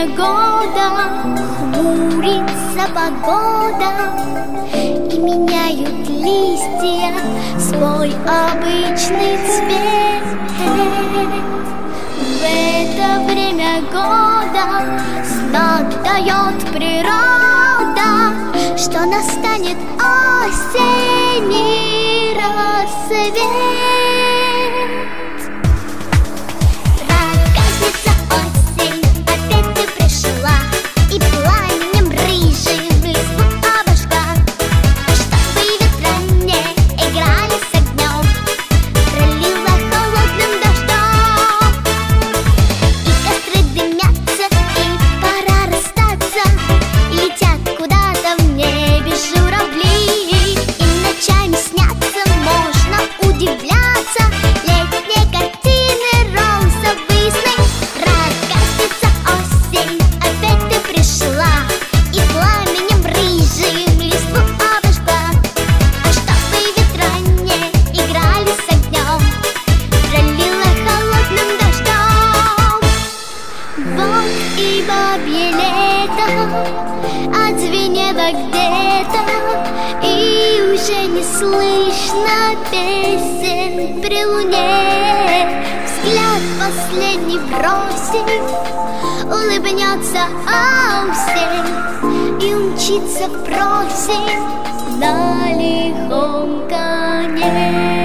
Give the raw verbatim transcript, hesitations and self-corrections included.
время года хмурится погода, и меняют листья свой обычный цвет. В это время года знак дает природа, что настанет осенний рассвет. И бабье лето отзвенело где-то, и уже не слышно песен при луне. Взгляд последний бросив, улыбнется осень и умчится впросень на лихом коне.